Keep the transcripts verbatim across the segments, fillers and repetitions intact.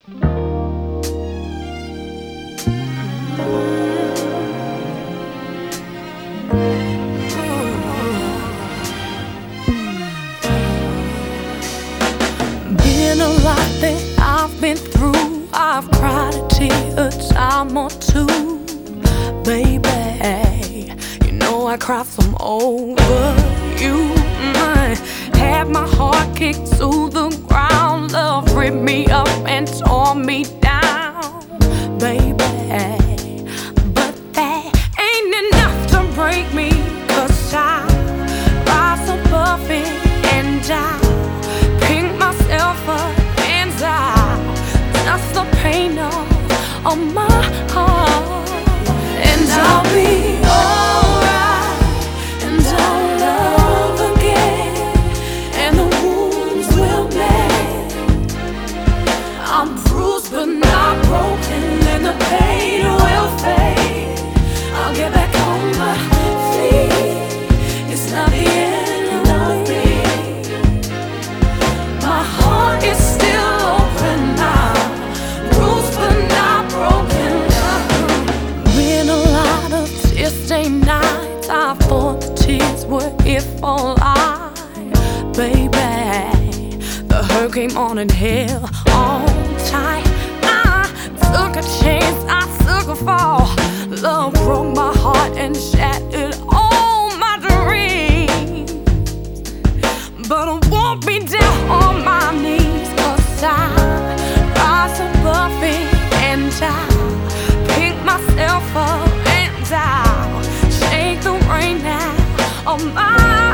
Been a lot that I've been through. I've cried a tear a time or two, baby. You know I cried from over you. I had my heart kicked to the ground. Love ripped me up and tore me down, baby. But that ain't enough to break me, 'cause I rise above it and I pick myself up and I dust the pain off on my heart, and I'll be alright, and I'll love again, and the wounds will mend. I'm bruised but not broken, and the pain will fade. I'll get back on my feet. It's not the end of me. My heart is still open now, bruised but not broken. Been a lot of tear-stained nights. I thought the tears were here for life, baby. The hurt came on and held on tight. I took a chance, I took a fall. Love broke my heart and shattered all my dreams. But I won't be down on my knees, 'cause I rise above it and I pick myself up and I'll shake the rain out of my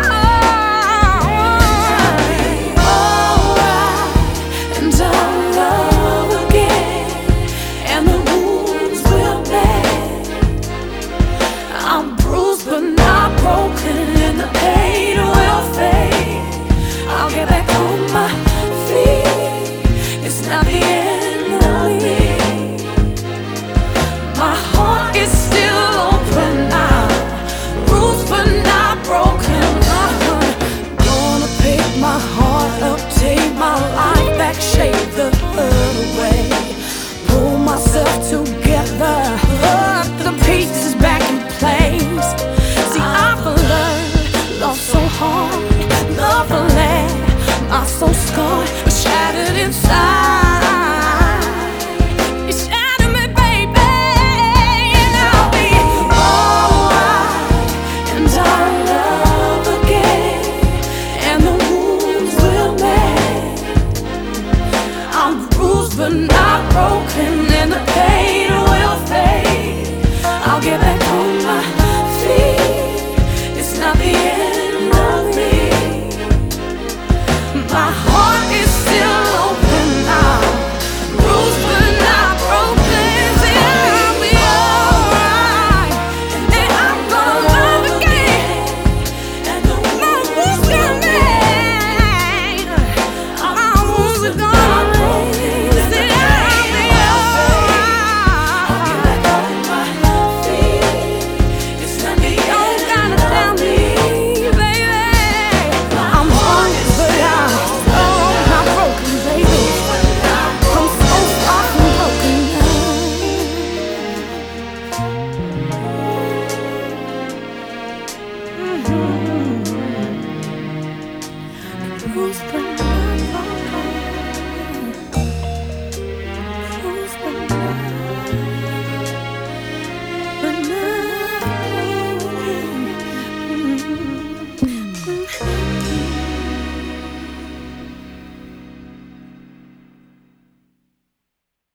shake the hurt away, pull myself together, put the pieces back in place. See, I've learned love so hard, love a land, my soul scarred, shattered inside. You shattered me, baby, and I'll be alright, and I'll love again, and the wounds will mend. I'm bruised but not broken, and the pain